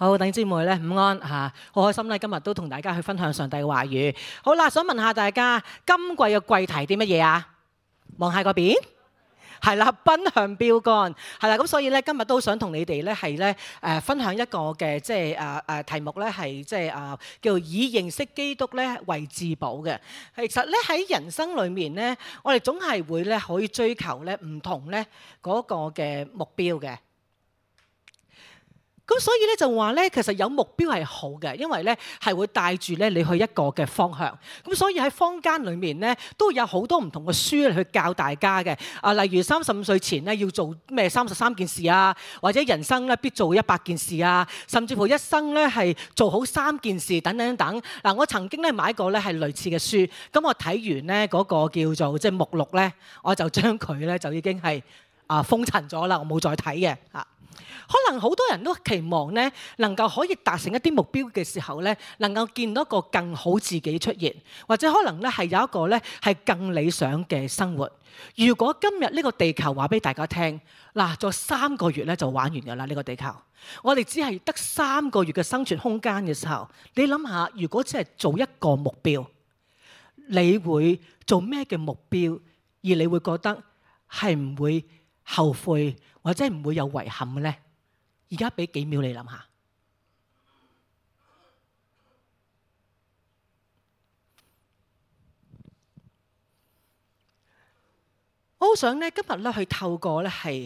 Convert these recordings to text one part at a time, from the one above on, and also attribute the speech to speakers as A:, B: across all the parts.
A: 好，弟兄姊妹咧，午安嚇，好開心咧，今日都同大家去分享上帝嘅話語。好啦，想問下大家，今季嘅季題啲乜嘢啊？望下嗰邊，係啦，奔向標竿，係啦，咁所以咧，今日都想同你哋咧係咧分享一個嘅即係題目咧係即係叫做以認識基督咧為至寶嘅。其實咧喺人生裏面咧，我哋總係會咧可以追求咧唔同咧嗰個嘅目標嘅。咁所以咧就話咧，其實有目標係好嘅，因為咧係會帶住咧你去一個嘅方向。咁所以喺坊間裏面咧都有好多唔同嘅書去教大家嘅。例如35歲前咧要做咩33件事啊，或者人生咧必做100件事啊，甚至乎一生咧係做好3件事等等等。嗱，我曾經咧買過咧係類似嘅書，咁我睇完咧嗰個叫做即係目錄咧，我就將佢咧就已經係封塵咗啦，我冇再睇嘅嚇。可能好多人都期望咧，能夠可以達成一啲目標嘅時候咧，能夠見到一個更好自己出現，或者可能咧係有一個咧係更理想嘅生活。如果今日呢個地球話俾大家聽，嗱，再3個月咧就玩完㗎啦，呢個地球，我哋只係得3個月嘅生存空間嘅時候，你諗下，如果只係做一個目標，你會做咩嘅目標？而你會覺得係唔會後悔或者唔會有遺憾嘅咧？而家俾幾秒你諗下，我好想咧今日咧去透過咧係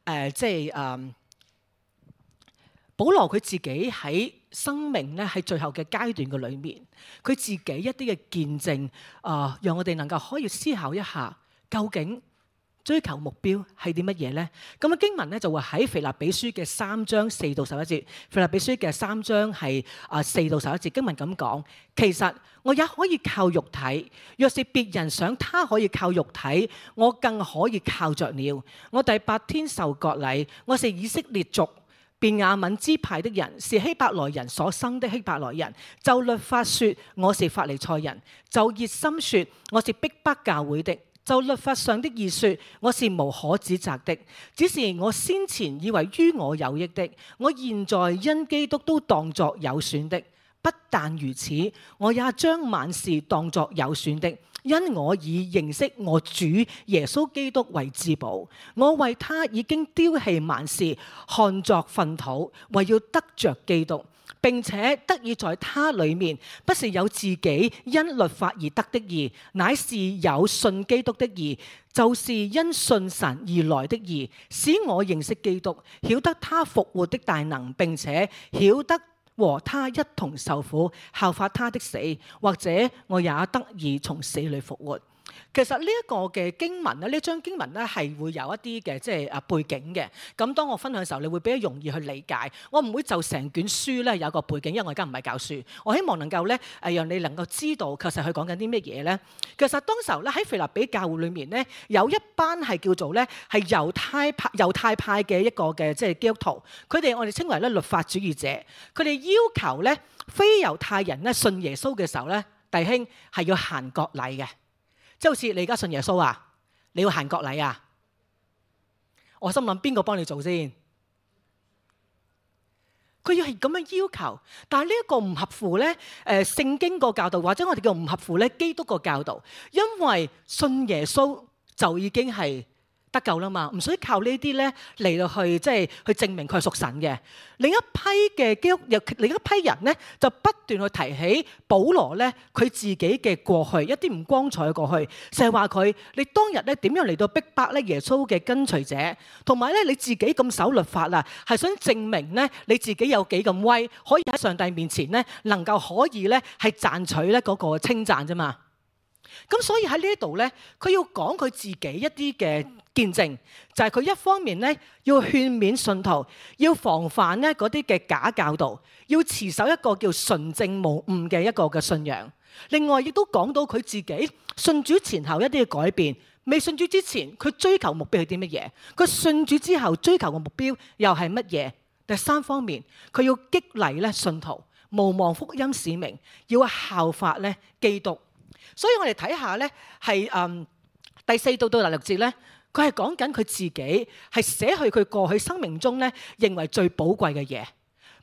A: 保羅佢自己喺生命咧喺最後嘅階段嘅裏面，佢自己一啲嘅見證讓我哋能夠可以思考一下，究竟追求目標係啲乜嘢呢？咁嘅經文咧就會喺腓立比書嘅3章4到11節。腓立比書嘅3章係4到11節，經文咁講：其實我也可以靠肉體，若是別人想他可以靠肉體，我更可以靠着了。我第8天受割禮，我是以色列族便雅憫支派的人，是希伯來人所生的希伯來人。就律法說我是法利賽人，就熱心說我是逼迫教會的。就律法上的義說，我是無可指責的。只是我先前以為於我有益的，我現在因基督都當作有損的。不但如此，我也將萬事當作有損的，因我以認識我主耶穌基督為至寶。我為他已經丟棄萬事，看作糞土，為要得着基督，並且得以在他裡面，不是有自己因律法而得的義，乃是有信基督的義，就是因信神而來的義，使我認識基督，曉得他復活的大能，並且曉得和他一同受苦，效法他的死，或者我也得以從死裡復活。其實呢一個嘅經文咧，呢張經文咧係會有一啲嘅即係背景嘅。咁當我分享嘅時候，你會比較容易去理解。我唔會就成卷書咧有個背景，因為我而家唔係教書。我希望能夠咧讓你能夠知道其實佢講緊啲咩嘢咧。其實當時候咧喺腓立比教會裏面咧，有一班係叫做咧係猶太派嘅一個嘅即係基督徒。佢哋我哋稱為咧律法主義者。佢哋要求咧非猶太人咧信耶穌嘅時候咧，弟兄係要行割禮嘅。即係好似你而家信耶穌啊，你要行割禮啊？我心諗邊個幫你做先？佢要係咁樣要求，但係呢一個唔合乎咧聖經個教導，或者我哋叫唔合乎咧基督個教導，因為信耶穌就已經係得救啦嘛，唔需要靠呢啲咧嚟到去即係去證明佢係屬神嘅。另一批嘅基督，另一批人咧就不斷去提起保羅咧佢自己嘅過去，一啲唔光彩嘅過去，成日話佢你當日咧點樣嚟到逼迫咧耶穌嘅跟隨者，同埋咧你自己咁守律法啊，係想證明咧你自己有幾咁威，可以喺上帝面前咧能夠可以咧係賺取咧嗰個稱讚啫嘛。咁所以喺呢一度咧，佢要講佢自己一啲嘅見證，就係佢一方面咧要勸勉信徒，要防範咧嗰啲嘅假教導，要持守一個叫純正無誤嘅一個嘅信仰。另外亦都講到佢自己信主前後一啲嘅改變。未信主之前，佢追求目標係啲乜嘢？佢信主之後追求嘅目標又係乜嘢？第三方面，佢要激勵咧信徒，無忘福音使命，要效法咧基督。所以我哋睇下咧，係第4到第6節咧，佢係講緊佢自己係寫去佢過去生命中咧認為最寶貴嘅嘢，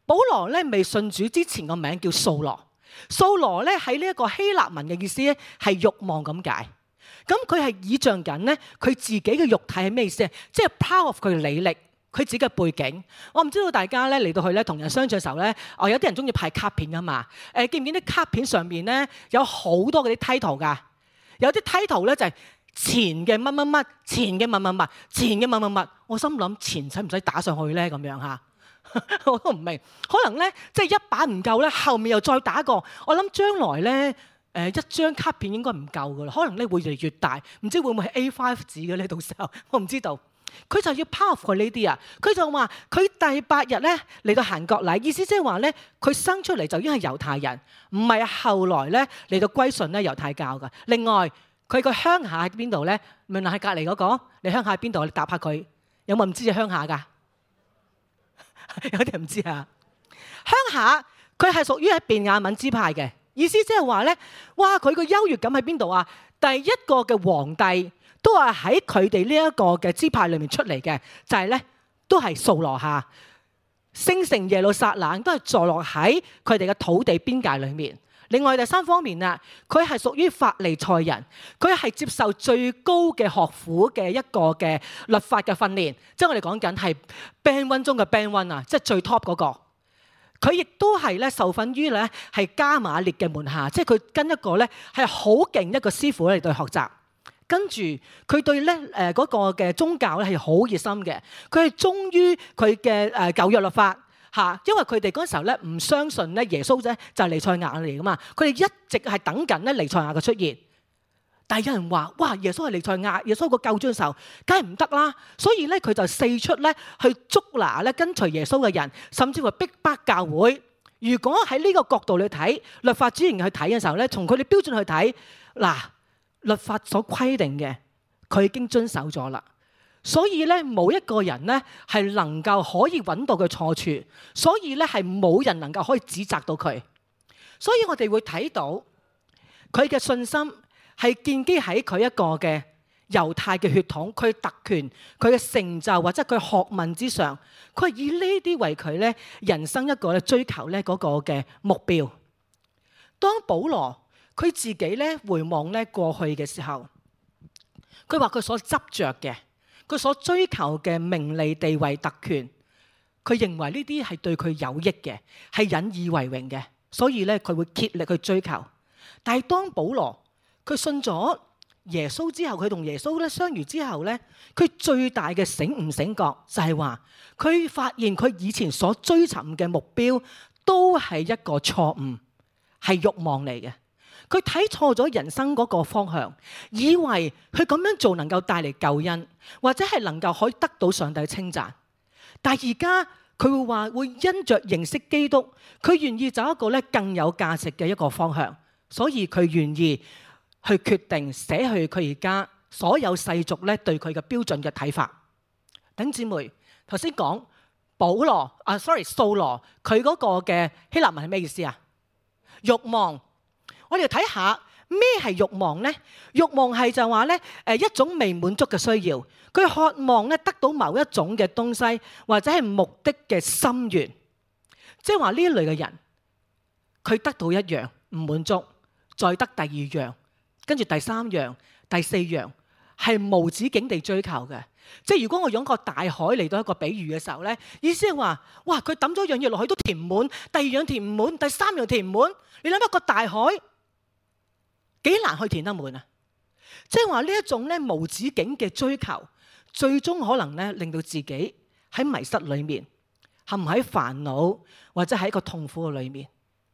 A: 保羅咧未信主之前個名叫掃羅，掃羅咧喺呢一個希臘文嘅意思咧係慾望咁解。咁佢係倚仗緊咧佢自己嘅肉體係咩意思啊？即係 power of 佢嘅履歷，佢自己嘅背景。我唔知道大家咧嚟到去咧同人相處嘅時候咧，有啲人中意派卡片噶嘛？見唔見啲卡片上面咧有好多嗰啲 title 㗎？有啲 title 咧就係前嘅乜乜乜，前嘅乜乜乜，前嘅乜乜乜。我心諗前使唔使打上去咧？咁樣嚇。我都唔明，可能咧即係一版唔夠咧，後面又再打個。我諗將來咧一張卡片應該唔夠噶啦，可能咧會越嚟越大，唔知會唔會係 A5 紙嘅咧？到時候我唔知道。佢就要 powerful 呢啲啊，佢就話佢第8日咧嚟到行割禮，意思即係話咧佢生出嚟就已經係猶太人，唔係後來咧嚟到歸順咧猶太教噶。另外佢個鄉下喺邊度咧？問下喺隔離嗰個，你鄉下喺邊度？你答下佢，有冇唔知嘅鄉下㗎？有啲人唔知啊，鄉下佢係屬於喺便雅憫支派嘅，意思即係話咧，哇！佢個優越感喺邊度啊？第一個嘅皇帝都係喺佢哋呢一個嘅支派裏面出嚟嘅，就係咧都係掃羅下，聖城耶路撒冷都係坐落喺佢哋嘅土地邊界裏面。另外第3方面啊，佢係屬於法利賽人，佢係接受最高嘅學府嘅一個嘅律法嘅訓練，即係我哋講緊係 Band 1中嘅 Band 1啊，即係最 top 嗰個。佢亦都係咧受訓於咧係加瑪列嘅門下，即係佢跟一個咧係好勁一個師傅嚟對學習。跟住佢對咧嗰個嘅宗教咧係好熱心嘅，佢係忠於佢嘅舊約律法。因為佢哋嗰陣時候咧唔相信咧耶穌啫就係彌賽亞嚟噶嘛，佢哋一直係等緊咧彌賽亞嘅出現。但係有人話：哇，耶穌係彌賽亞，耶穌個救主嘅時候，梗係唔得啦。所以咧佢就四出咧去捉拿咧跟隨耶穌嘅人，甚至乎逼迫教會。如果喺呢個角度去睇律法主義去睇嘅時候咧，從佢哋標準去睇，嗱，律法所規定嘅佢已經遵守咗啦。所以咧，冇一個人咧係能夠可以揾到佢錯處，所以咧係冇人能夠可以指責到佢。所以我哋會睇到佢嘅信心係建基喺佢一個嘅猶太嘅血統、佢特權、佢嘅成就或者佢學問之上，佢係以呢啲為佢咧人生一個咧追求咧嗰個嘅目標。當保羅佢自己咧回望咧過去嘅時候，佢話佢所執着嘅。佢所追求嘅名利地位特權，佢認為呢啲係對佢有益嘅，係引以為榮嘅，所以咧佢會竭力去追求。但係當保羅佢信咗耶穌之後，佢同耶穌咧相遇之後咧，佢最大嘅醒覺就係話，佢發現佢以前所追尋嘅目標都係一個錯誤，係慾望嚟嘅。佢睇錯咗人生嗰個方向，以為佢咁樣做能夠帶嚟救恩，或者係能夠可以得到上帝稱讚。但係而家佢會話會因着認識基督，佢願意走一個咧更有價值嘅一個方向，所以佢願意去決定捨去佢而家所有世俗咧對佢嘅標準嘅睇法。弟兄姊妹，頭先講掃羅，佢嗰個嘅希臘文係咩意思啊？慾望。我哋睇下咩係慾望呢？慾望係就話咧一種未滿足嘅需要，佢渴望咧得到某一種嘅東西，或者係目的嘅心願。即係話呢一類嘅人，佢得到一樣唔滿足，再得第2樣，跟住第3樣、第4樣，係無止境地追求嘅。即係如果我用個大海嚟到一個比喻嘅時候咧，意思係話，哇！佢抌咗一樣嘢落去都填唔滿，第2樣填唔滿，第3樣填唔滿。你諗下個大海幾難去填得滿啊！即係話呢一種咧無止境嘅追求，最終可能咧令到自己喺迷失裏面，陷喺煩惱或者喺一個痛苦嘅裏面。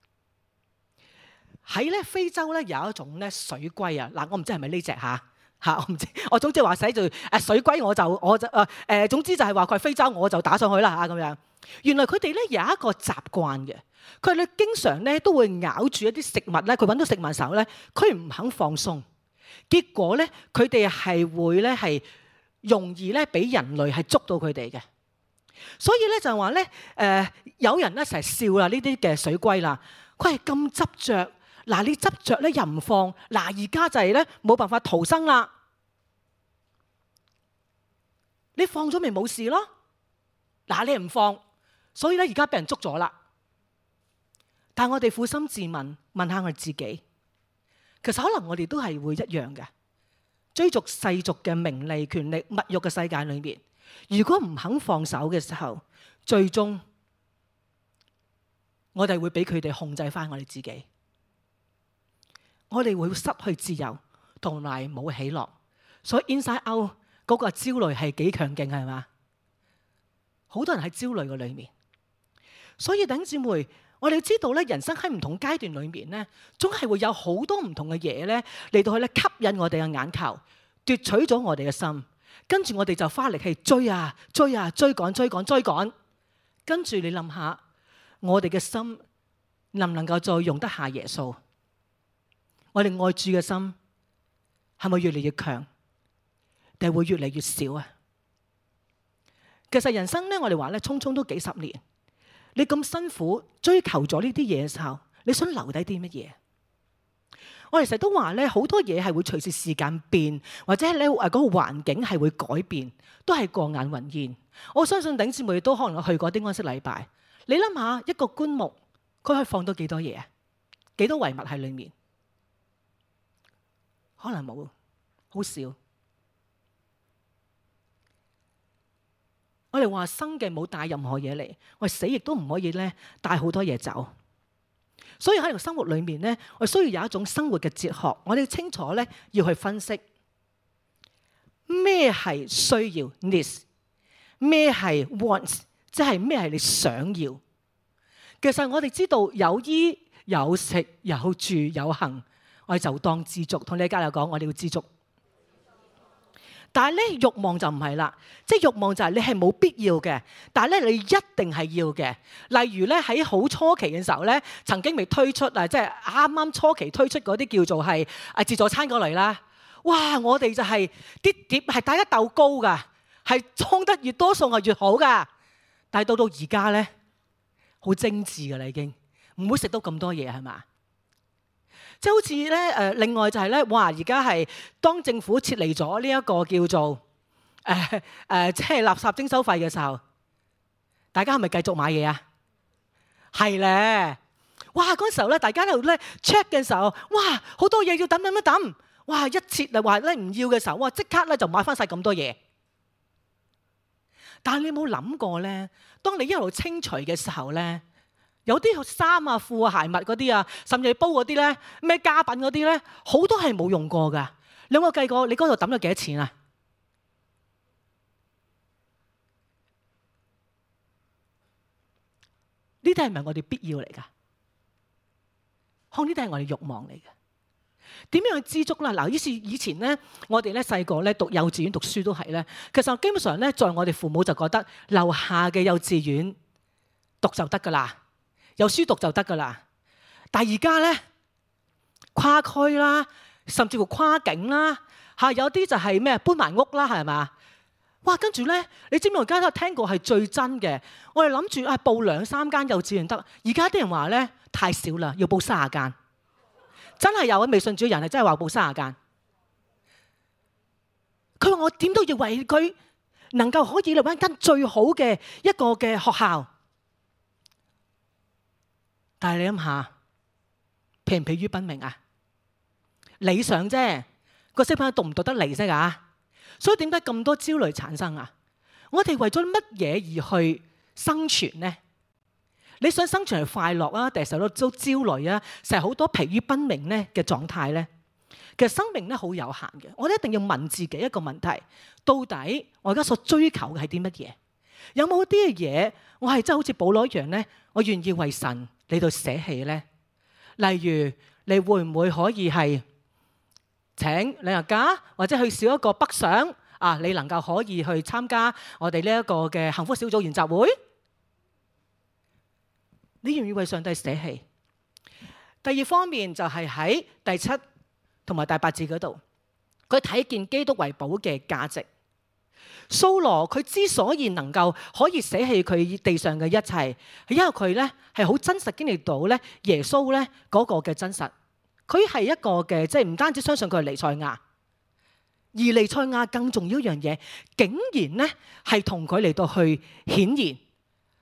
A: 喺咧非洲咧有一種咧水龜啊，嗱，我唔知係咪呢隻嚇，我唔知，我總之話寫住水龜，我就總之就係話佢係非洲，我就打上去啦嚇咁樣。原來佢哋咧有一個習慣嘅。佢哋經常咧都會咬住一啲食物咧，佢揾到食物嘅時候咧，佢唔肯放鬆，結果咧佢哋係會咧係容易咧俾人類係捉到佢哋嘅。所以咧就話咧有人咧成日笑啦呢啲嘅水龜啦，佢係咁執着，嗱你執着咧又唔放，嗱而家就係咧冇辦法逃生啦，你放咗咪冇事咯，嗱你唔放，所以咧而家俾人捉咗啦。 但係我哋撫心自問，問下我哋自己，其實可能我哋都係會一樣嘅，追逐世俗嘅名利、權力、物欲嘅世界裏面，如果唔肯放手嘅時候，最終我哋會俾佢哋控制翻我哋自己，我哋會失去自由同埋冇喜樂。所以 inside out 嗰個焦慮係幾強勁，係嘛？好多人喺焦慮嘅裏面，所以弟兄姊妹，我哋知道咧，人生喺唔同階段裏面咧，總係會有好多唔同嘅嘢咧嚟到去咧吸引我哋嘅眼球，奪取咗我哋嘅心，跟住我哋就花力氣追啊追啊追趕追趕追趕，跟住你諗下，我哋嘅心能唔能夠再容得下耶穌？我哋愛主嘅心係咪越嚟越強，定係會越嚟越少啊？其實人生咧，我哋話咧，匆匆都幾十年。你咁辛苦追求咗呢啲嘢嘅時候，你想留低啲乜嘢？我哋成日都話咧，好多嘢係會隨住時間變，或者咧嗰個環境係會改變，都係過眼雲煙。我相信弟兄姊妹都可能去過啲安息禮拜。你諗下一個棺木，佢可以放到幾多嘢啊？幾多遺物喺裏面？可能冇，好少。我哋話生嘅冇帶任何嘢嚟，我哋死亦都唔可以咧帶好多嘢走。所以喺個生活裏面咧，我哋需要有一種生活嘅哲學，我哋清楚咧要去分析咩係需要 needs， 咩係 wants， 即係咩係你想要。其實我哋知道有衣有食有住有行，我哋就當知足。同你隔籬講，我哋要知足。但係咧，慾望就唔係啦，即係慾望就係你係冇必要嘅，但係咧你一定係要嘅。例如咧喺好初期嘅時候咧，曾經未推出啊，即係啱啱初期推出嗰啲叫做係自助餐嗰類啦。哇！我哋就係啲碟係大家鬥高噶，係裝得越多餸係越好噶。但係到而家咧，好精緻噶啦，已經唔會食到咁多嘢係嘛？即係好似咧另外就係咧，哇！而家係當政府撤離咗呢一個叫做即係垃圾徵收費嘅時候，大家係咪繼續買嘢啊？係咧，哇！嗰時候咧，大家喺度咧 check 嘅時候，哇！好多嘢要抌，哇！一撤就話咧唔要嘅時候，哇！即刻咧就買翻晒咁多嘢。但係你有冇諗過咧？當你一路清除嘅時候咧，有啲衫啊、褲啊、鞋襪嗰啲啊，甚至煲嗰啲咧，咩家品嗰啲咧，好多係冇用過噶。你有冇計過你嗰度抌咗幾多錢啊？呢啲係咪我哋必要嚟噶？可能呢啲係我哋慾望嚟嘅。點樣去知足啦？嗱，以前咧，我哋咧細個咧讀幼稚園讀書都係咧，其實基本上咧，在我哋父母就覺得樓下嘅幼稚園讀就得噶啦。有書讀就得噶啦，但係而家咧跨區啦，甚至乎跨境啦，有啲就係咩搬埋屋啦，係嘛？哇！跟住咧，你知唔知我而家都聽過係最真嘅？我哋諗住報2-3間幼稚園得，而家啲人話咧太少啦，要報30間。真係有啊！微信主人係真係話報30間。佢話我點都要為佢能夠可以嚟揾間最好嘅一個嘅學校。但係你諗下，疲唔疲於奔命啊？理想啫，個小朋友讀唔讀得嚟啫㗎？所以點解咁多焦慮產生啊？我哋為咗乜嘢而去生存呢？你想生存係快樂啊，定係受到都焦慮啊？成日好多疲於奔命咧嘅狀態咧。其實生命咧好有限嘅，我哋一定要問自己一個問題：到底我而家所追求嘅係啲乜嘢？有冇啲嘅嘢我係真係好似保羅一樣咧？我願意為神你度捨棄咧？例如你會唔會可以係請旅遊假，或者去少一個北上啊？你能夠可以去參加我哋呢一個嘅幸福小組研習會？你願意為上帝捨棄？第二方面就係喺第7同埋第8節嗰度，佢睇見基督為寶嘅價值。掃羅佢之所以能夠可以捨棄佢地上嘅一切，係因為佢咧係好真實經歷到咧耶穌咧嗰個嘅真實。佢係一個嘅即係唔單止相信佢係彌賽亞，而彌賽亞更重要一樣嘢，竟然咧係同佢嚟到去顯現。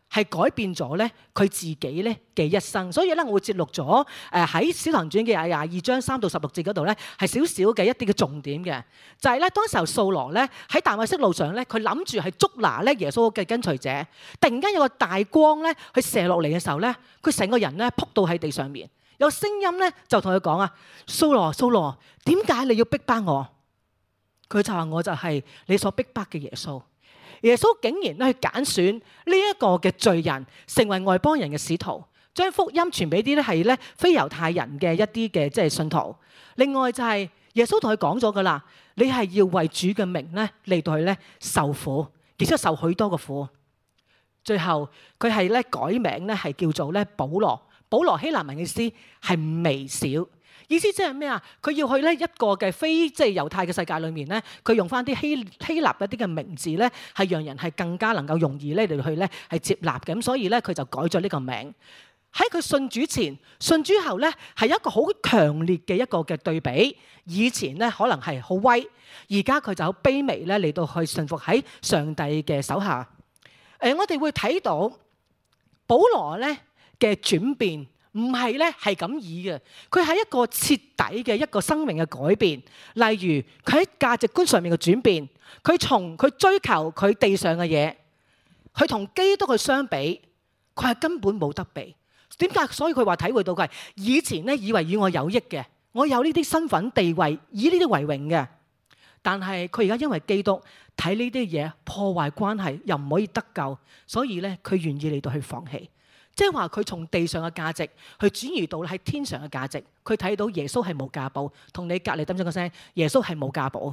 A: 係改變咗咧佢自己咧嘅一生。所以咧，我會節錄咗喺《使徒行傳》嘅22章3到16節嗰度咧，係少少嘅一啲嘅重點嘅，就係咧當時候掃羅咧喺大馬色路上咧，佢諗住係捉拿咧耶穌嘅跟隨者，突然間有個大光咧去射落嚟嘅時候咧，佢成個人咧仆到喺地上面，有聲音咧就同佢講啊：掃羅，掃羅，點解你要逼迫我？佢就話：我就係你所逼迫嘅耶穌。耶穌竟然咧去揀選呢一個嘅罪人，成為外邦人嘅使徒，將福音傳俾啲咧係咧非猶太人嘅一啲嘅即係信徒。另外就係耶穌同佢講咗噶啦，你係要為主嘅名咧嚟到去咧受苦，而且受許多嘅苦。最後佢係咧改名咧係叫做咧保羅。保羅希臘文嘅意思係微小。意思即係咩啊？佢要去咧一個嘅非即係猶太嘅世界裏面咧，佢用翻啲希臘一啲嘅名字咧，係讓人係更加能夠容易咧嚟去咧係接納嘅。咁所以咧佢就改咗呢個名。喺佢信主前、信主後咧，係一個好強烈嘅一個嘅對比。以前咧可能係好威，而家佢就好卑微咧嚟到去順服喺上帝嘅手下。我哋會睇到保羅咧嘅轉變。唔係咧，係咁意嘅。佢係一個徹底嘅一個生命嘅改變。例如佢喺價值觀上面嘅轉變，佢從佢追求佢地上嘅嘢，佢同基督去相比，佢係根本冇得比。點解？所以佢話體會到佢係以前咧以為與我有益嘅，我有呢啲身份地位，以呢啲為榮嘅。但係佢而家因為基督睇呢啲嘢破壞關係，又唔可以得救，所以咧佢願意嚟到去放棄。即係話佢從地上嘅價值去轉移到喺天上嘅價值，佢睇到耶穌係冇價寶，同你隔離揼咗個聲，耶穌係冇價寶。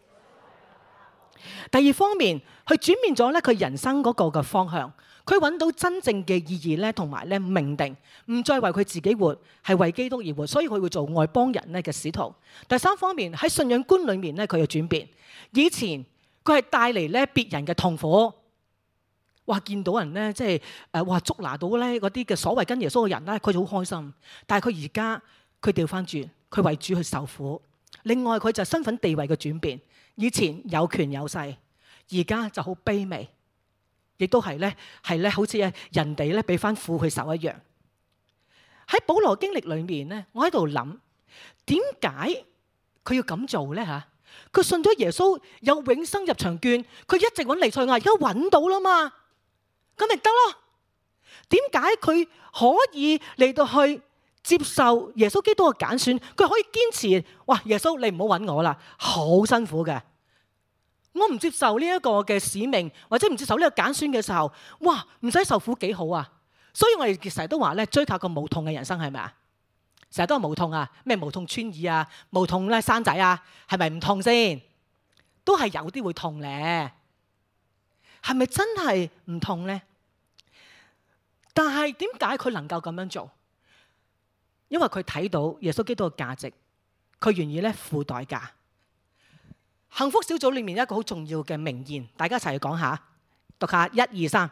A: 第二方面，佢轉變咗咧佢人生嗰個嘅方向，佢揾到真正嘅意義咧，同埋咧命定，唔再為佢自己活，係為基督而活，所以佢會做外邦人咧嘅使徒。第三方面，喺信仰觀裏面咧，佢有轉變。以前佢係帶嚟咧別人嘅痛苦。哇！見到人咧，即係哇捉拿到咧嗰啲嘅所謂跟耶穌嘅人咧，佢就好開心。但係佢而家佢調翻轉，佢為主去受苦。另外佢就身份地位嘅轉變，以前有權有勢，而家就好卑微，亦都係咧好似人哋咧俾翻苦佢受一樣。喺保羅經歷裏面咧，我喺度諗點解佢要咁做咧嚇？佢信咗耶穌有永生入場券，佢一直揾彌賽亞，而家揾到啦嘛。咁咪得咯？點解佢可以嚟到去接受耶穌基督嘅揀選？佢可以堅持，哇！耶穌你唔好揾我啦，好辛苦嘅。我唔接受呢一個嘅使命，或者唔接受呢個揀選嘅時候，哇！唔使受苦幾好啊！所以我哋成日都話咧，追求個無痛嘅人生係咪啊？成日都係無痛啊，咩無痛穿耳啊，無痛咧生仔啊，係咪唔痛先？都係有啲會痛咧。係咪真係唔痛呢？但係點解佢能夠咁樣做？因為佢睇到耶穌基督嘅價值，佢願意咧付代價。幸福小組裏面一個好重要嘅名言，大家一齊去講下，讀下1、2、3。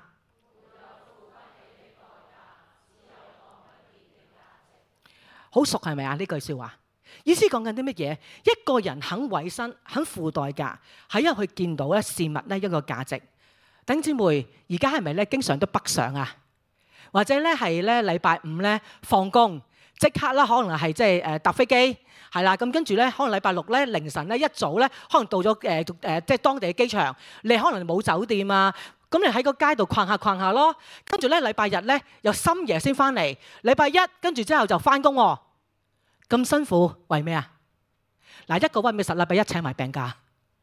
A: 好熟係咪啊？呢句說話意思講緊啲乜嘢？一個人肯委身、肯付代價，係因為佢見到咧事物咧一個價值。弟兄姊妹，而家係咪咧經常都北上啊？或者咧係咧禮拜五咧放工即刻啦，可能係即係搭飛機係啦。咁跟住咧，可能禮拜六咧凌晨咧一早咧，可能到咗即係當地嘅機場，你可能冇酒店啊，咁你喺個街度逛下咯。跟住咧禮拜日咧又深夜先翻嚟，禮拜一跟住之後就翻工喎。咁辛苦為咩啊？嗱，一個屈尾實禮拜一請埋病假。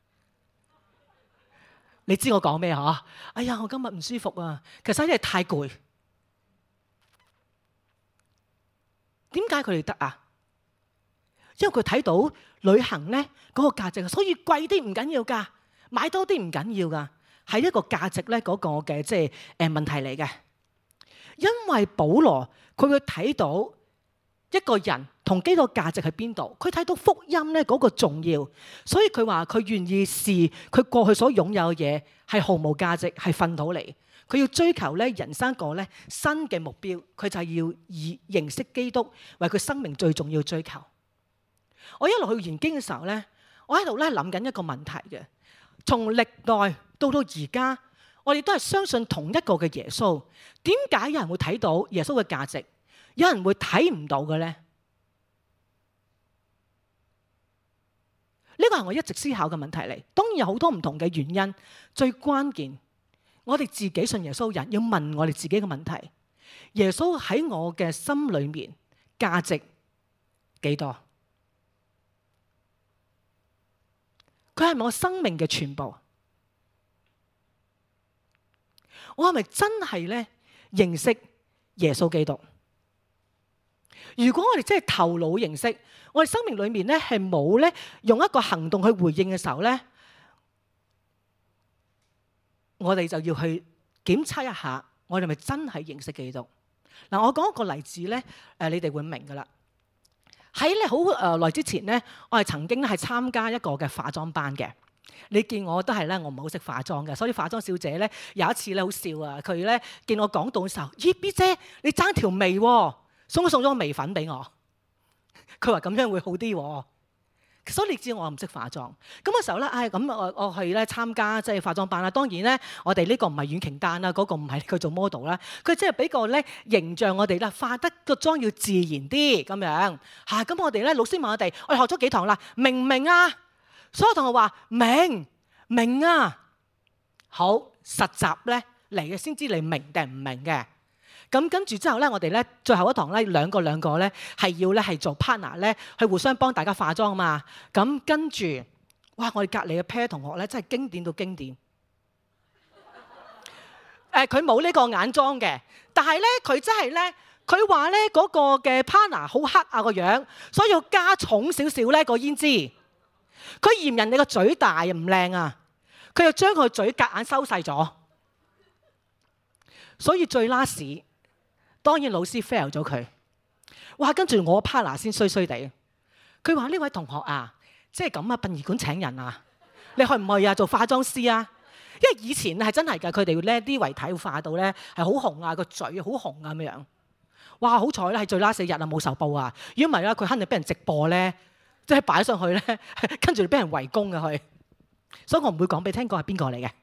A: 你知我講咩嗬？哎呀，我今日唔舒服啊！其實真係太攰。點解佢哋得啊？因為佢睇到旅行咧嗰個價值，所以貴啲唔緊要㗎，買多啲唔緊要㗎，係一個價值咧嗰個嘅即係問題嚟嘅。因為保羅佢會睇到一個人同基督價值喺邊度，佢睇到福音咧嗰個重要，所以佢話佢願意視佢過去所擁有嘅嘢係毫無價值，係糞土嚟。佢要追求咧人生個咧新嘅目標，佢就係要以認識基督為佢生命最重要追求。我一路去研經嘅時候咧，我喺度咧諗緊一個問題嘅，從歷代到而家， 我哋都係相信同一個嘅耶穌。點解有人會睇到耶穌嘅價值，有人會睇唔到嘅呢？呢個係我一直思考嘅問題嚟。當然有好多唔同嘅原因，最關鍵我哋自己信耶穌人要問我哋自己嘅問題：耶穌喺我嘅心裏面價值幾多？佢係咪我生命嘅全部？我係咪真係咧認識耶穌基督？如果我哋真係頭腦認識，我哋生命裏面咧係冇咧用一個行動去回應嘅時候咧，我哋就要去檢測一下，我哋係咪真係認識基督？嗱，我講一個例子咧，你哋會明噶啦。喺咧好耐之前咧，我係曾經咧係參加一個嘅化妝班嘅。你見我都係咧，我唔係好識化妝嘅，所以化妝小姐咧有一次咧好笑啊！佢咧見我講到嘅時候，咦 B 姐你爭條眉喎，送咗個眉粉俾我。佢話咁樣會好啲喎。所以你知我唔識化妝。咁嘅時候咧，咁我去咧參加即係化妝班啦。當然咧，我哋呢個唔係阮瓊丹啦，嗰個唔係佢做 model 啦。佢即係俾個咧形象我哋啦，化得個妝要自然啲咁樣嚇。咁我哋咧老師問我哋學咗幾堂啦，明唔明啊？所有同學話明啊。好，實習咧嚟嘅先知你明定唔明嘅。咁跟住之後咧，我哋咧最後一堂咧兩個咧係要咧係做 partner 咧，去互相幫大家化妝啊嘛。咁跟住，哇！我哋隔離嘅 pair 同學咧真係經典到經典。佢冇呢個眼妝嘅，但係咧佢真係咧，佢話咧嗰個嘅 partner 好黑啊個樣，所以要加重少少咧個胭脂。佢嫌人哋個嘴大唔靚啊，佢又將佢嘴夾硬收細咗，所以最 last。當然老師 fail 咗佢，哇！跟住我 partner 先衰衰地，佢話呢位同學啊，即係咁啊，殯儀館請人啊，你去唔去啊？做化妝師啊？因為以前係真係㗎，佢哋咧啲遺體會化到咧係好紅啊，個嘴好紅啊咁樣。哇！好彩咧係最 last 日啊，冇受報啊。如果唔係咧，佢肯定俾人直播咧，即係擺上去咧，跟住俾人圍攻嘅佢。所以我唔會講俾你聽個係邊個嚟嘅。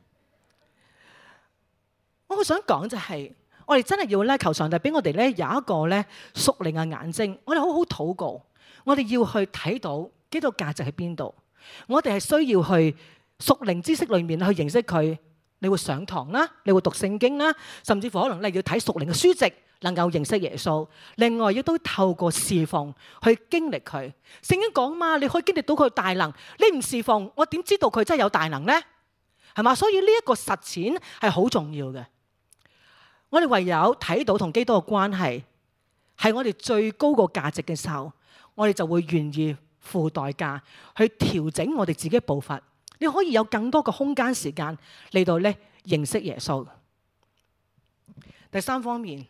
A: 我好想講就係。我哋真係要咧求上帝俾我哋咧有一個咧屬靈嘅眼睛，我哋好好禱告，我哋要去睇到基督價值喺邊度。我哋係需要去屬靈知識裏面去認識佢。你會上堂啦，你會讀聖經啦，甚至乎可能你要睇屬靈嘅書籍，能夠認識耶穌。另外亦都透過侍奉去經歷佢。聖經講嘛，你可以經歷到佢大能，你唔侍奉，我點知道佢真係有大能呢？係嘛？所以呢一個實踐係好重要嘅。我哋唯有睇到同基督嘅關係係我哋最高個價值嘅時候，我哋就會願意付代價去調整我哋自己嘅步伐。你可以有更多嘅空間時間嚟到咧認識耶穌。第三方面，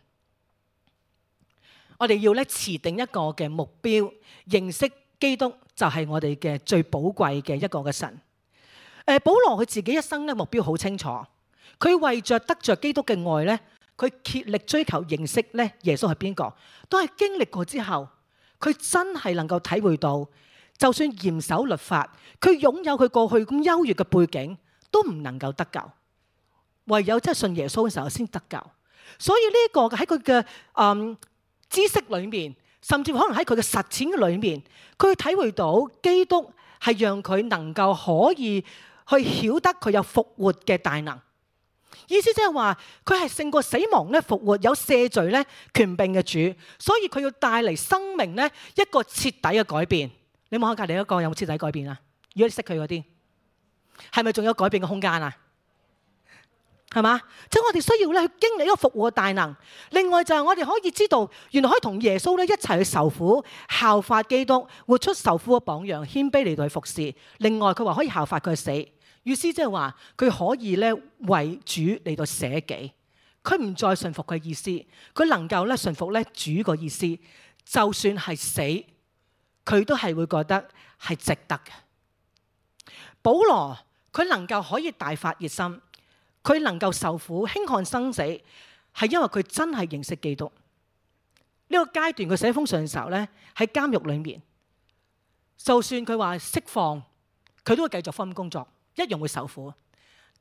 A: 我哋要咧持定一個嘅目標，認識基督就係我哋嘅最寶貴嘅一個嘅神。保羅佢自己一生咧目標好清楚，佢為着得着基督嘅愛咧。佢竭力追求認識咧耶穌係邊個，都係經歷過之後，佢真係能夠體會到，就算嚴守律法，佢擁有佢過去咁優越嘅背景，都唔能夠得救。唯有真係信耶穌嘅時候先得救。所以呢一個喺佢嘅知識裏面，甚至可能喺佢嘅實踐嘅裏面，佢體會到基督係讓佢能夠可以去曉得佢有復活嘅大能。意思即係話佢係勝過死亡咧，復活有赦罪咧權柄嘅主，所以佢要帶嚟生命咧一個徹底嘅改變。你望下隔籬一個有冇徹底改變啊？如果你識佢嗰啲，係咪仲有改變嘅空間啊？係嘛？即係我哋需要咧去經歷一個復活嘅大能。另外就係我哋可以知道，原來可以同耶穌咧一齊去受苦，效法基督，活出受苦嘅榜樣，謙卑嚟到去服侍。另外佢話可以效法佢嘅死。意思即係話佢可以咧為主嚟到捨己，佢唔再順服佢意思，佢能夠咧順服咧主個意思，就算係死，佢都係會覺得係值得嘅。保羅佢能夠可以大發熱心，佢能夠受苦輕看生死，係因為佢真係認識基督。呢個階段佢寫封信嘅時候咧，喺監獄裏面，就算佢話釋放，佢都會繼續分工作。一樣會受苦，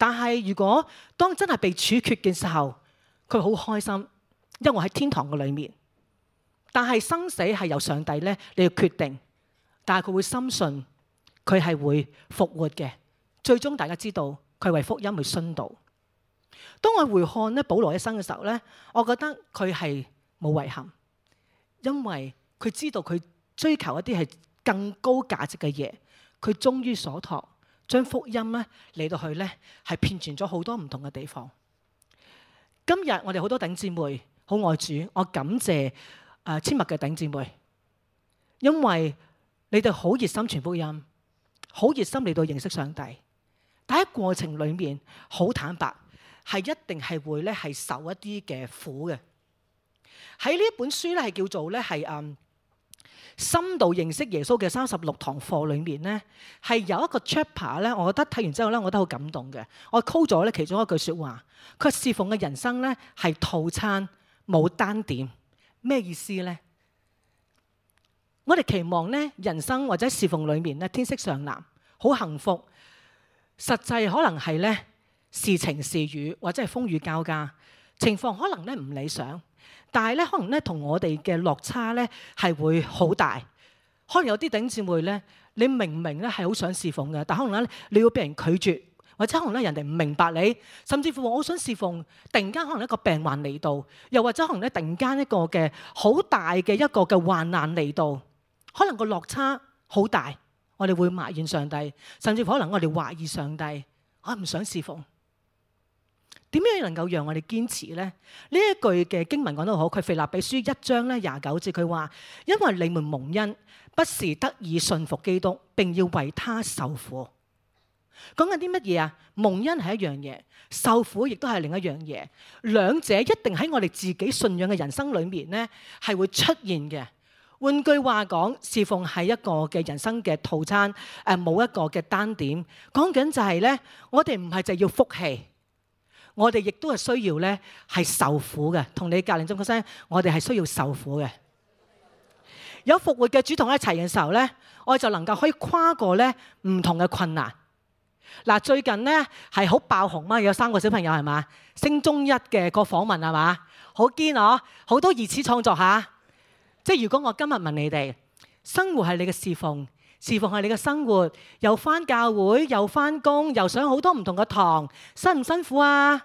A: 但係如果當真係被處決嘅時候，佢好開心，因為我喺天堂嘅裏面。但係生死係由上帝咧你要決定，但係佢會深信佢係會復活嘅。最終大家知道佢為福音去殉道。當我回看咧保羅一生嘅時候咧，我覺得佢係冇遺憾，因為佢知道佢追求一啲係更高價值嘅嘢，佢終於所託將福音咧嚟到去咧係遍傳咗好多唔同嘅地方。今日我哋好多弟兄姊妹好愛主，我感謝千麥嘅弟兄姊妹，因為你哋好熱心傳福音，好熱心嚟到認識上帝，但喺過程裡面好坦白，係一定係會咧係受一啲嘅苦嘅。喺呢一本書咧係叫做咧係深度認識耶穌嘅36堂課裏面咧，係有一個 chapter 咧，我覺得睇完之後咧，我覺得好感動嘅。我 call 咗咧其中一句説話，佢話侍奉嘅人生咧係套餐冇單點。咩意思咧？我哋期望咧人生或者侍奉裏面咧天色尚藍，好幸福。實際可能係咧是晴是雨，或者係風雨交加，情況可能咧唔理想。但係咧，可能咧同我哋嘅落差咧係會好大。可能有啲弟兄姊妹咧，你明明咧係好想侍奉嘅，但可能咧你要俾人拒絕，或者可能咧人哋唔明白你，甚至乎我好想侍奉，突然間可能一個病患嚟到，又或者可能咧突然間一個嘅好大嘅一個嘅患難嚟到，可能個落差好大，我哋會埋怨上帝，甚至乎可能我哋懷疑上帝，我唔想侍奉。點樣能夠讓我哋堅持呢？呢一句嘅經文講得好，佢腓立比書1章咧29節，佢話：因為你們蒙恩，不是得以信服基督，並要為他受苦。講緊啲乜嘢啊？蒙恩係一樣嘢，受苦亦都係另一樣嘢。兩者一定喺我哋自己信仰嘅人生裏面咧，係會出現嘅。換句話講，侍奉係一個嘅人生嘅套餐，冇一個嘅單點。講緊就係咧，我哋唔係就要福氣。我哋亦都係需要咧，係受苦嘅。同你隔離中嗰聲，我哋係需要受苦嘅。有復活嘅主同我一齊嘅時候咧，我就能夠可以跨過咧唔同嘅困難。嗱，最近咧係好爆紅嘛，有3個小朋友係嘛？升中1嘅個訪問係嘛？好堅哦，好多二次創作嚇。即係如果我今日問你哋，生活係你嘅侍奉，侍奉係你嘅生活，又返教會，又返工，又上好多唔同嘅堂，辛唔辛苦啊？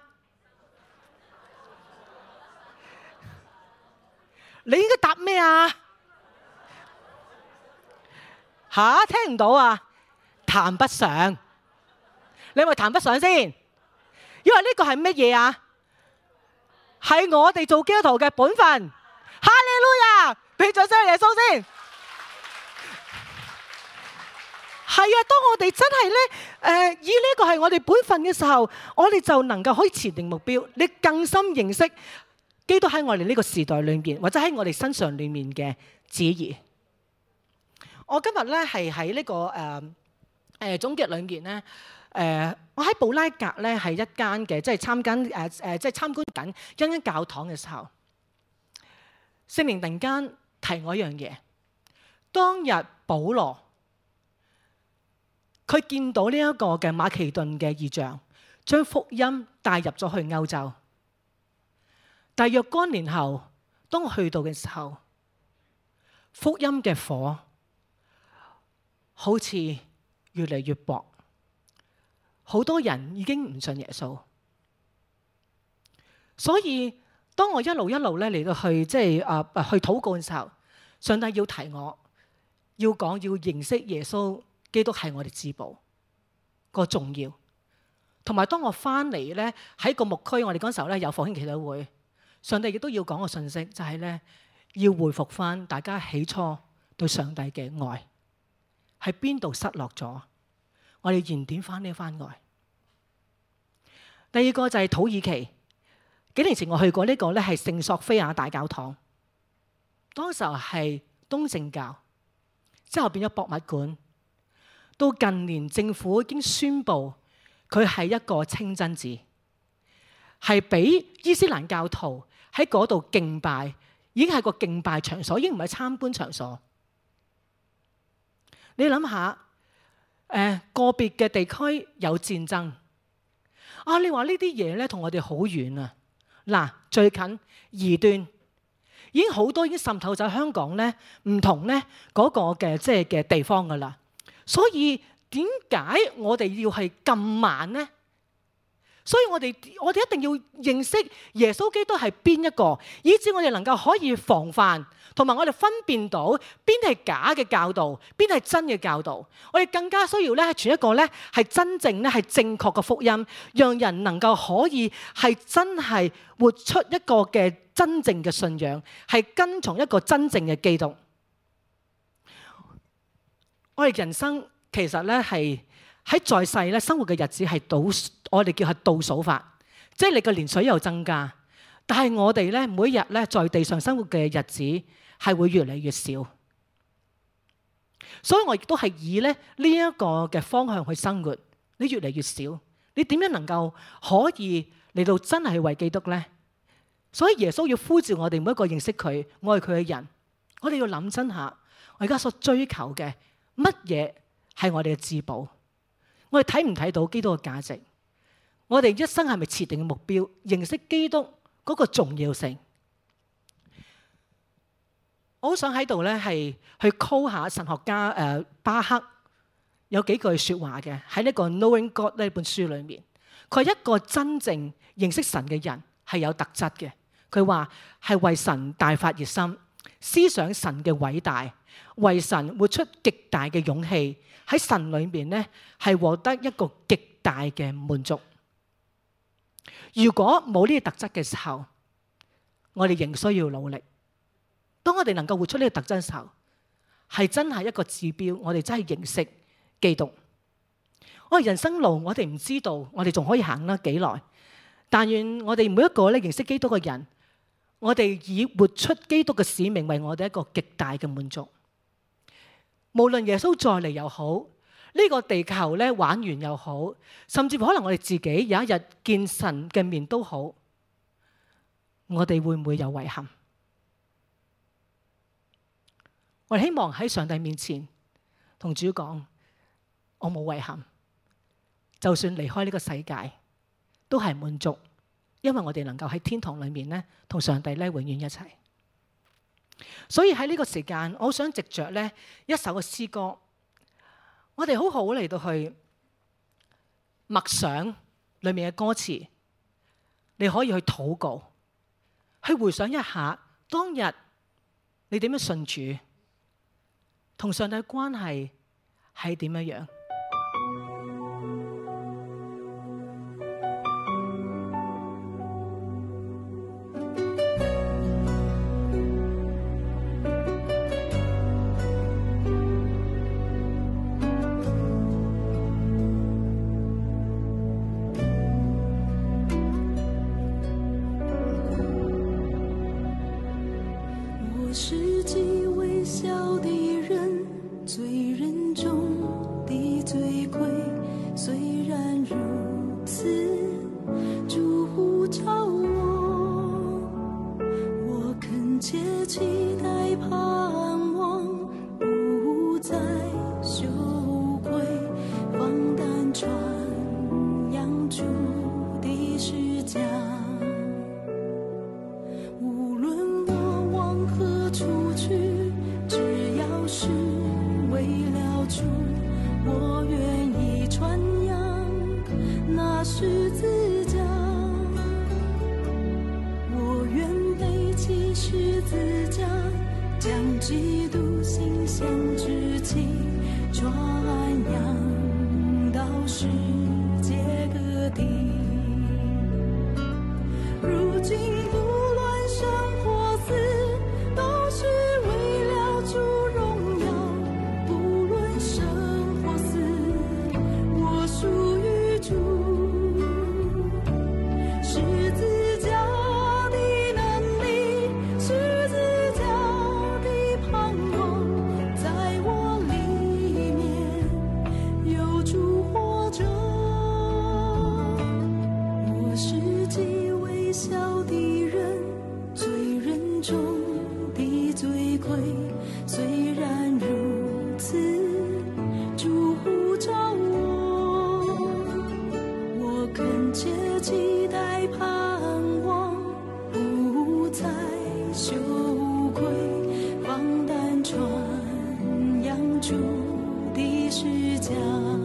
A: 你應該答咩啊？嚇，聽唔到啊？談不上。你係咪談不上先？因為呢個係乜嘢啊？係我哋做基督徒嘅本分。哈利路亞！俾掌聲耶穌先。係啊，當我哋真係咧，以呢個係我哋本分嘅時候，我哋就能夠可以前定目標，你更深認識基督喺我哋呢個時代裏面，或者喺我哋身上裏面嘅旨意。我今日咧係喺呢個總結裏面咧。我喺布拉格咧係一間嘅，即係參觀緊一間教堂嘅時候，聖靈突然間提我一樣嘢。當日保羅佢見到呢一個嘅馬其頓嘅異象，將福音帶入咗去歐洲。但若干年後，當我去到嘅時候，福音嘅火好似越嚟越薄。好多人已經唔信耶穌，所以當我一路咧嚟到去去禱告嘅時候，上帝要提我，要講要認識耶穌基督係我哋至寶個重要。同埋當我翻嚟咧喺個牧區，我哋嗰時候咧有復興祈禱會，上帝亦都要講個信息，就係咧要恢復翻大家起初對上帝嘅愛，喺邊度失落咗？我哋燃點翻呢番愛。第二個就係土耳其，幾年前我去過呢個咧係聖索菲亞大教堂，當時候係東正教，之後變咗博物館。到近年政府已經宣布佢係一個清真寺，係俾伊斯蘭教徒喺嗰度敬拜，已經係個敬拜場所，已經唔係參觀場所。你諗下，個別嘅地區有戰爭， 你話呢啲嘢咧同我哋好遠啊！嗱，最近異端已經好多已經滲透咗香港咧唔同咧嗰個嘅即係嘅地方噶啦。所以點解我哋要係咁慢呢？所以我哋一定要認識耶穌基督係邊一個，以致我哋能夠可以防範，同埋我哋分辨到邊係假嘅教導，邊係真嘅教導。我哋更加需要咧傳一個咧係真正咧係正確嘅福音，讓人能夠可以係真係活出一個嘅真正嘅信仰，係跟從一個真正嘅基督。我哋人生其實咧係喺在世咧生活嘅日子係我哋叫係倒數法，即係你嘅年歲又增加，但係我哋咧每日咧在地上生活嘅日子係會越嚟越少，所以我亦都係以咧呢一個嘅方向去生活。你越嚟越少，你點樣能夠可以嚟到真係為基督呢？所以耶穌要呼召我哋每一個認識佢、愛佢嘅人，我哋要諗真下，我而家所追求嘅乜嘢係我哋嘅至寶？我哋睇唔睇到基督嘅價值？我哋一生係咪設定嘅目標，認識基督嗰個重要性？我好想喺度咧係去 call 下神學家巴克有幾句說話嘅，喺呢個 Knowing God 呢本書裏面，佢係一個真正認識神嘅人係有特質嘅。佢話係為神大發熱心，思想神嘅偉大，為神活出極大嘅勇氣，喺神裏面咧係獲得一個極大嘅滿足。如果冇呢個特質嘅時候，我哋仍需要努力。當我哋能夠活出呢個特質嘅時候，係真係一個指標，我哋真係認識基督。我哋人生路，我哋唔知道，我哋仲可以行得幾耐？但願我哋每一個咧認識基督嘅人，我哋以活出基督嘅使命為我哋一個極大嘅滿足。無論耶穌再嚟又好，呢個地球咧玩完又好，甚至乎可能我哋自己有一日見神嘅面都好，我哋會唔會有遺憾？我哋希望喺上帝面前同主講，我冇遺憾，就算離開呢個世界都係滿足，因為我哋能夠喺天堂裏面咧同上帝咧永遠一齊。所以喺呢個時間，我好想藉着咧一首嘅詩歌，我哋好好嚟到去默想裏面嘅歌詞，你可以去禱告，去回想一下當日你點樣信主，同上帝嘅關係係點樣？
B: 我是极微小的人，罪人中的罪魁，虽然如此，主呼召我，我恳切期待盼望，不再羞愧，放胆传扬主的实价。无论我往何处去，只要是为了主，我愿意传扬那十字架。我愿背起十字架，将基督馨香之气传扬到世界各地。如今不论生或死，都是为了主荣耀。不论生或死，我属于主。十字架的能力，十字架的盼望，在我里面有主活着。我是极微小的人，罪人中的罪魁，虽然如此，主呼召我，我恳切切期待盼望，不再羞愧，放胆传扬主的施教。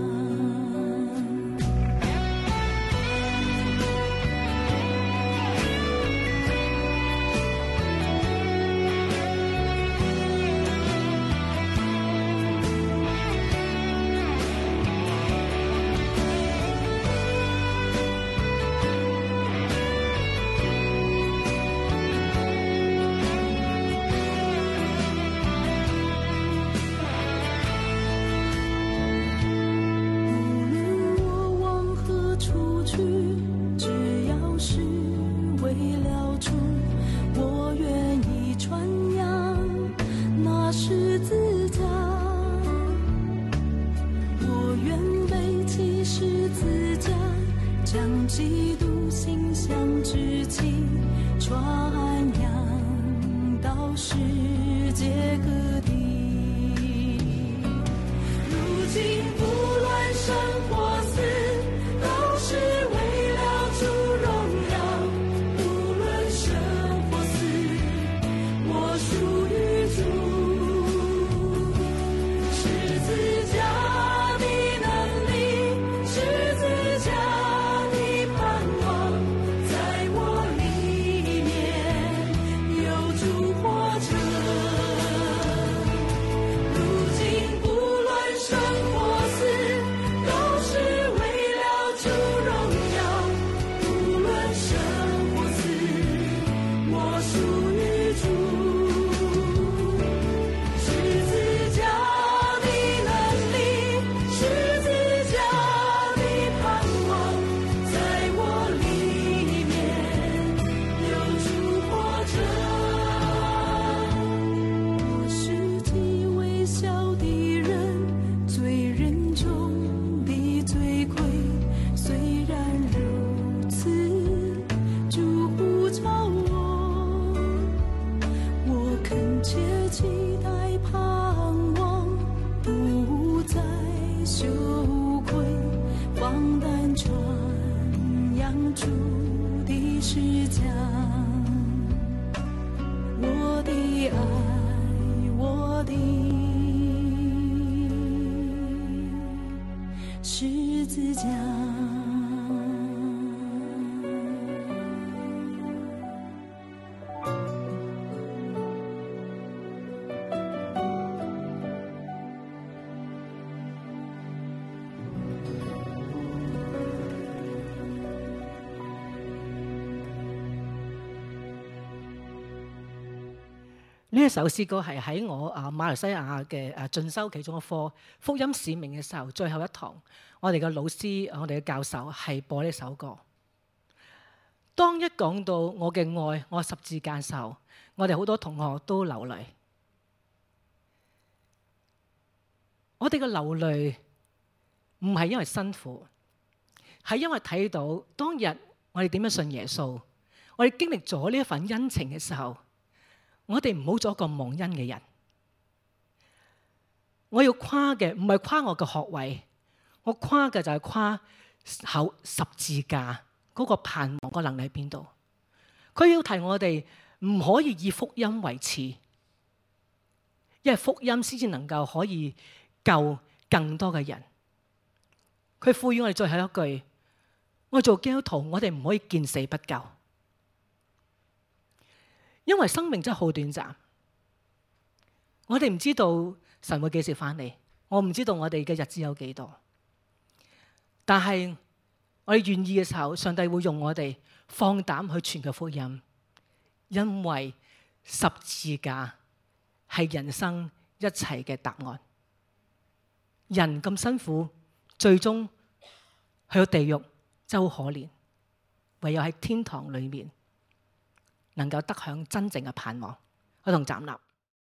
B: 基督馨香之情传扬到世界各地。如今不论生或死，都是为了主荣耀。不论生或死，我属于主。十字架的能力，十字架十字架。
A: 呢一首詩歌係喺我馬來西亞嘅進修其中一科福音使命嘅時候，最後一堂，我哋嘅老師、我哋嘅教授係播呢首歌。當一講到我嘅愛、我十字架嘅時候，我哋好多同學都流淚。我哋嘅流淚唔係因為辛苦，係因為睇到當日我哋點樣信耶穌，我哋經歷咗呢一份恩情嘅時候。我哋唔好做一個忘恩嘅人。我要誇嘅唔係誇我嘅學位，我誇嘅就係誇十字架嗰個盼望個能力喺邊度。佢要提我哋唔可以以福音為恥，因為福音先至能夠可以救更多嘅人。佢賦予我哋最後一句：我做基督徒，我哋唔可以見死不救。因為生命真係好短暫，我哋唔知道神會幾時翻嚟，我唔知道我哋嘅日子有幾多。但係我哋願意嘅時候，上帝會用我哋放膽去傳嘅福音，因為十字架係人生一切嘅答案。人咁辛苦，最終去到地獄就好可憐，唯有喺天堂裏面能夠得享真正嘅盼望，我同站立。